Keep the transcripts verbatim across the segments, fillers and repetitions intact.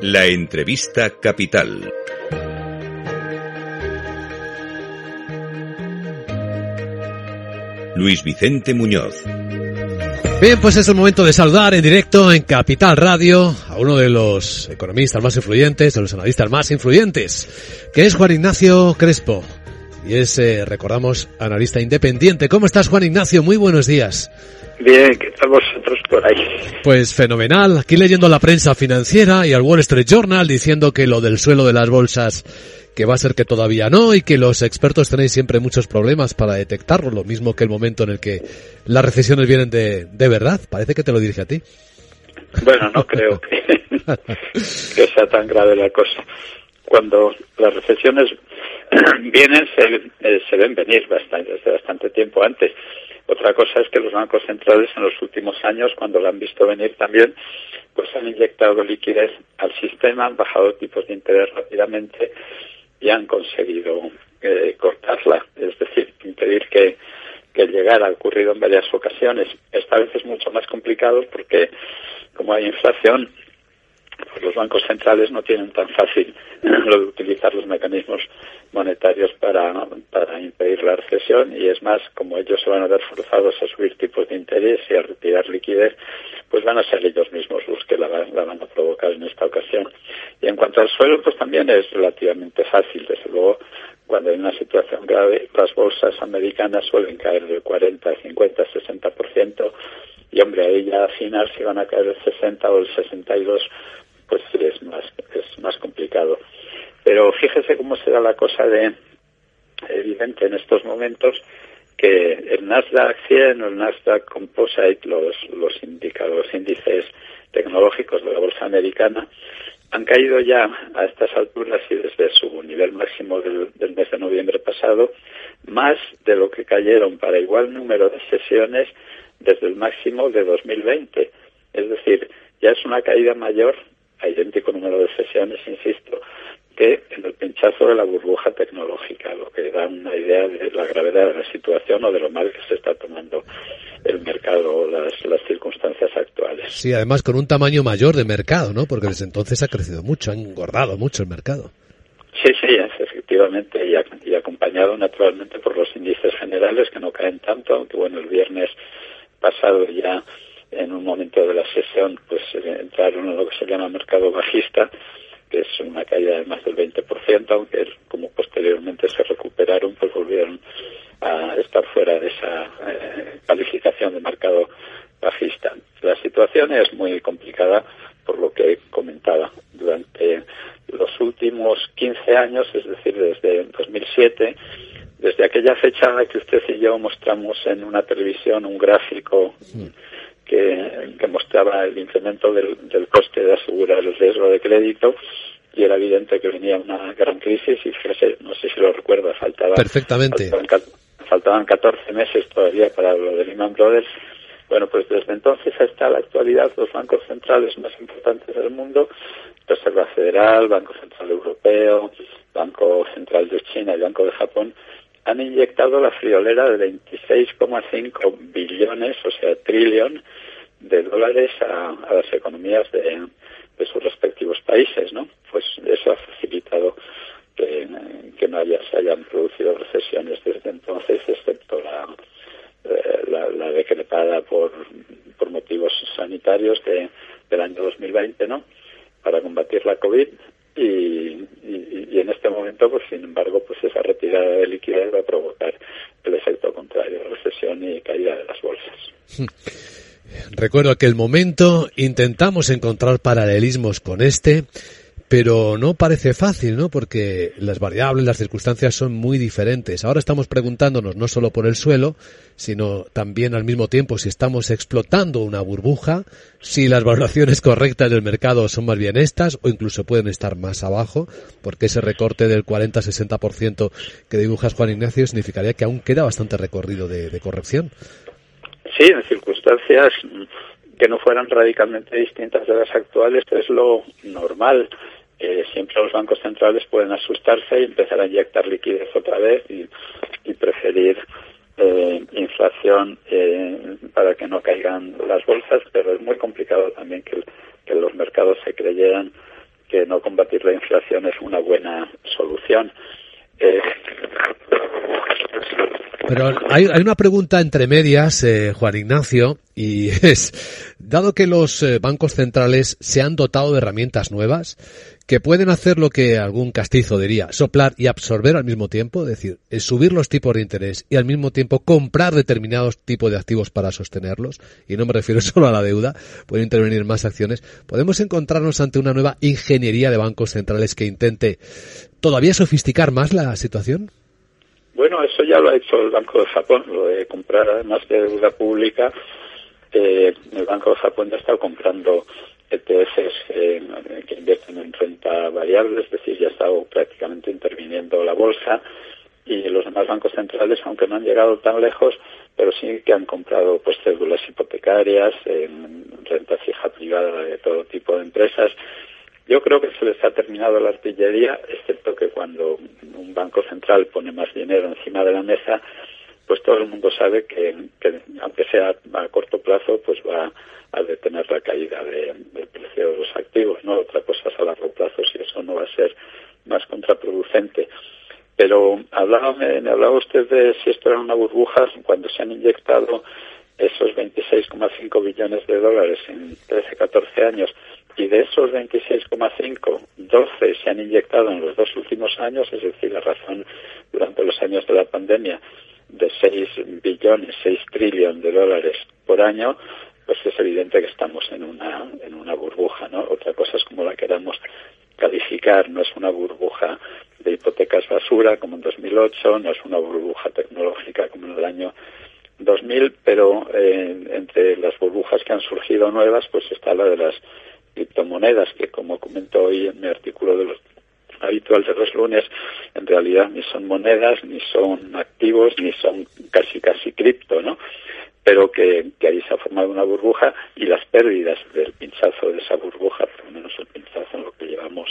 La entrevista capital. Luis Vicente Muñoz. Bien, pues es el momento de saludar en directo en Capital Radio a uno de los economistas más influyentes, de los analistas más influyentes, que es Juan Ignacio Crespo. Y es, eh, recordamos, analista independiente. ¿Cómo estás, Juan Ignacio? Muy buenos días. Bien, ¿qué tal vosotros por ahí? Pues fenomenal. Aquí leyendo la prensa financiera y al Wall Street Journal diciendo que lo del suelo de las bolsas, que va a ser que todavía no, y que los expertos tenéis siempre muchos problemas para detectarlo, lo mismo que el momento en el que las recesiones vienen de, de verdad. Parece que te lo dirige a ti. Bueno, no creo que, que sea tan grave la cosa. Cuando las recesiones vienen, se, eh, se ven venir bastante, desde bastante tiempo antes. Otra cosa es que los bancos centrales en los últimos años, cuando la han visto venir también, pues han inyectado liquidez al sistema, han bajado tipos de interés rápidamente y han conseguido eh, cortarla, es decir, impedir que, que llegara. Ha ocurrido en varias ocasiones. Esta vez es mucho más complicado porque, como hay inflación, pues los bancos centrales no tienen tan fácil lo de utilizar los mecanismos monetarios para, para impedir la recesión, y es más, como ellos se van a ver forzados a subir tipos de interés y a retirar liquidez, pues van a ser ellos mismos los que la, la van a provocar en esta ocasión. Y en cuanto al suelo, pues también es relativamente fácil. Desde luego, cuando hay una situación grave, las bolsas americanas suelen caer del cuarenta, cincuenta, sesenta por ciento, y hombre, ahí ya al final si van a caer el sesenta o el sesenta y dos, pues sí es más, es más complicado. Pero fíjese cómo será la cosa de evidente en estos momentos, que el Nasdaq cien o el Nasdaq Composite, los, los indicadores, índices tecnológicos de la bolsa americana, han caído ya a estas alturas y desde su nivel máximo del, del mes de noviembre pasado, más de lo que cayeron para igual número de sesiones desde el máximo de dos mil veinte. Es decir, ya es una caída mayor, a idéntico número de sesiones, insisto, que en el pinchazo de la burbuja tecnológica, lo que da una idea de la gravedad de la situación o de lo mal que se está tomando el mercado o las, las circunstancias actuales. Sí, además con un tamaño mayor de mercado, ¿no? Porque desde entonces ha crecido mucho, ha engordado mucho el mercado. Sí, sí, efectivamente, y, y acompañado naturalmente por los índices generales que no caen tanto, aunque bueno, el viernes pasado ya en un momento de la sesión pues entraron en lo que se llama mercado bajista, que es una caída de más del veinte por ciento, aunque como posteriormente se recuperaron, pues volvieron a estar fuera de esa eh, calificación de mercado bajista. La situación es muy complicada por lo que comentaba. Durante los últimos quince años, es decir, desde dos mil siete, desde aquella fecha en la que usted y yo mostramos en una televisión un gráfico que, que mostraba el incremento del, del coste de asegurar el riesgo de crédito, y era evidente que venía una gran crisis, y fíjese, no sé si lo recuerda, faltaba, perfectamente. Faltaban, faltaban catorce meses todavía para lo de Lehman Brothers. Bueno, pues desde entonces hasta la actualidad, los bancos centrales más importantes del mundo, Reserva Federal, Banco Central Europeo, Banco Central de China y Banco de Japón, han inyectado la friolera de veintiséis coma cinco billones, o sea, trillón de dólares a, a las economías de, de sus respectivos países, ¿no? Pues eso ha facilitado que, que no haya, se hayan producido recesiones desde entonces, excepto la, la, la decretada por, por motivos sanitarios de, del año dos mil veinte, ¿no? Para combatir la COVID. Y, y, y en este momento, pues sin embargo, pues esa retirada de liquidez va a provocar el efecto contrario, recesión y caída de las bolsas. Recuerdo aquel momento, intentamos encontrar paralelismos con este, pero no parece fácil, ¿no? Porque las variables, las circunstancias son muy diferentes. Ahora estamos preguntándonos no solo por el suelo, sino también al mismo tiempo si estamos explotando una burbuja, si las valoraciones correctas del mercado son más bien estas o incluso pueden estar más abajo, porque ese recorte del cuarenta a sesenta por ciento que dibujas, Juan Ignacio, significaría que aún queda bastante recorrido de, de corrección. Sí, en circunstancias que no fueran radicalmente distintas de las actuales, es lo normal. Eh, siempre los bancos centrales pueden asustarse y empezar a inyectar liquidez otra vez y, y preferir eh, inflación eh, para que no caigan las bolsas, pero es muy complicado también que, que los mercados se creyeran que no combatir la inflación es una buena solución. Eh, Pero hay, hay una pregunta entre medias, eh, Juan Ignacio, y es, dado que los eh, bancos centrales se han dotado de herramientas nuevas que pueden hacer lo que algún castizo diría, soplar y absorber al mismo tiempo, es decir, es subir los tipos de interés y al mismo tiempo comprar determinados tipos de activos para sostenerlos, y no me refiero solo a la deuda, pueden intervenir más acciones, ¿podemos encontrarnos ante una nueva ingeniería de bancos centrales que intente todavía sofisticar más la situación? Bueno, eso ya lo ha hecho el Banco de Japón, lo de comprar además de deuda pública. Eh, el Banco de Japón ya ha estado comprando E T Fs eh, que invierten en renta variable, es decir, ya ha estado prácticamente interviniendo la bolsa, y los demás bancos centrales, aunque no han llegado tan lejos, pero sí que han comprado pues cédulas hipotecarias, en renta fija privada de todo tipo de empresas. Yo creo que se les ha terminado la artillería, excepto que cuando un banco central pone más dinero encima de la mesa, pues todo el mundo sabe que, que aunque sea a corto plazo, pues va a detener la caída de, del precio de los activos, ¿no? Otra cosa es a largo plazo, si eso no va a ser más contraproducente. Pero hablaba, me, me hablaba usted de si esto era una burbuja, cuando se han inyectado esos veintiséis coma cinco billones de dólares en trece, catorce años, y de esos veintiséis coma cinco, doce se han inyectado en los dos últimos años, es decir, la razón durante los años de la pandemia de seis billones, seis trillones de dólares por año, pues es evidente que estamos en una en una burbuja, ¿no? Otra cosa es como la queramos calificar, no es una burbuja de hipotecas basura como en dos mil ocho, no es una burbuja tecnológica como en el año dos mil, pero eh, entre las burbujas que han surgido nuevas, pues está la de las criptomonedas, que como comento hoy en mi artículo de los habitual de los lunes, en realidad ni son monedas, ni son activos, ni son casi casi cripto, ¿no? Pero que, que ahí se ha formado una burbuja, y las pérdidas del pinchazo de esa burbuja, por lo menos el pinchazo en lo que llevamos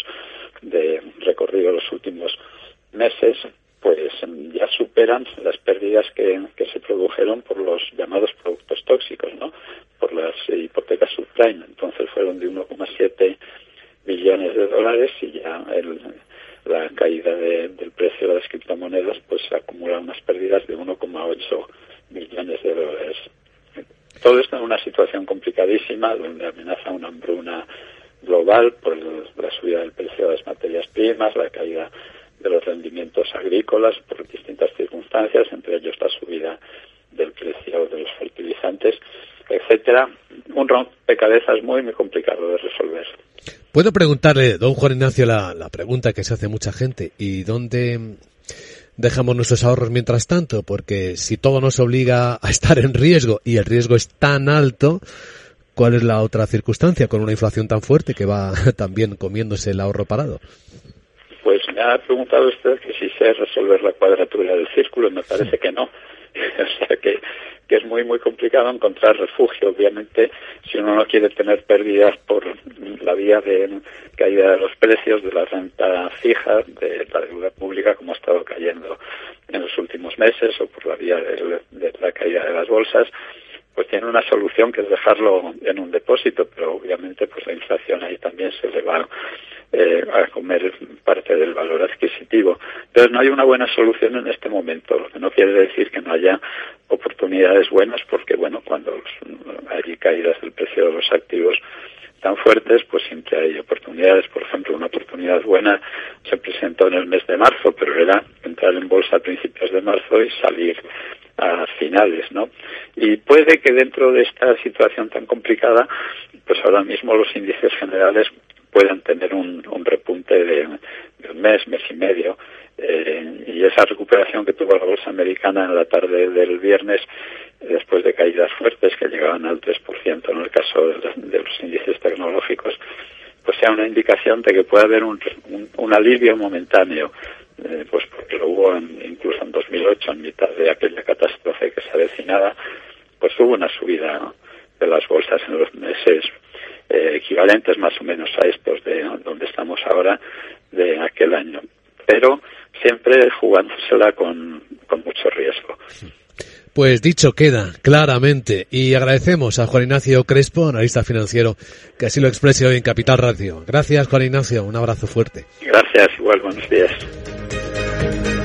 de recorrido los últimos meses, pues ya superan las pérdidas que, que se produjeron por los llamados productos tóxicos, ¿no? Por las hipotecas subprime. Entonces fueron de uno coma siete billones de dólares, y ya el, la caída de, del precio de las criptomonedas pues acumula unas pérdidas de uno coma ocho billones de dólares. Todo esto en una situación complicadísima, donde amenaza una hambruna global por el, la subida del precio de las materias primas, la caída de los rendimientos agrícolas por distintas circunstancias, entre ellos la subida del precio de los fertilizantes, etcétera. Un rompecabezas muy, muy complicado de resolver. Puedo preguntarle, don Juan Ignacio, la, la pregunta que se hace mucha gente: ¿y dónde dejamos nuestros ahorros mientras tanto? Porque si todo nos obliga a estar en riesgo, y el riesgo es tan alto, ¿cuál es la otra circunstancia con una inflación tan fuerte que va también comiéndose el ahorro parado? Pues me ha preguntado usted que si sé resolver la cuadratura del círculo, y me parece que no. O sea que, que es muy, muy complicado encontrar refugio. Obviamente, si uno no quiere tener pérdidas por la vía de caída de los precios, de la renta fija, de la deuda pública, como ha estado cayendo en los últimos meses, o por la vía de, de la caída de las bolsas, pues tiene una solución, que es dejarlo en un depósito, pero obviamente pues la inflación ahí también se le va eh, a comer parte del valor adquisitivo. Entonces no hay una buena solución en este momento, lo que no quiere decir que no haya oportunidades buenas, porque bueno, cuando hay caídas del precio de los activos tan fuertes, pues siempre hay oportunidades. Por ejemplo, una oportunidad buena se presentó en el mes de marzo, pero era entrar en bolsa a principios de marzo y salir a finales, ¿no? Y puede que dentro de esta situación tan complicada, pues ahora mismo los índices generales puedan tener un, un repunte de, de un mes, mes y medio, eh, y esa recuperación que tuvo la bolsa americana en la tarde del viernes, después de caídas fuertes que llegaban al tres por ciento en el caso de, de los índices tecnológicos, pues sea una indicación de que puede haber un, un, un alivio momentáneo. Eh, pues porque lo hubo en, incluso en dos mil ocho, en mitad de aquella catástrofe que se avecinaba, pues hubo una subida, ¿no?, de las bolsas en los meses eh, equivalentes más o menos a estos de donde estamos ahora, de aquel año, pero siempre jugándosela con, con mucho riesgo. Pues dicho queda, claramente. Y agradecemos a Juan Ignacio Crespo, analista financiero, que así lo exprese hoy en Capital Radio. Gracias, Juan Ignacio. Un abrazo fuerte. Gracias, igual, buenos días.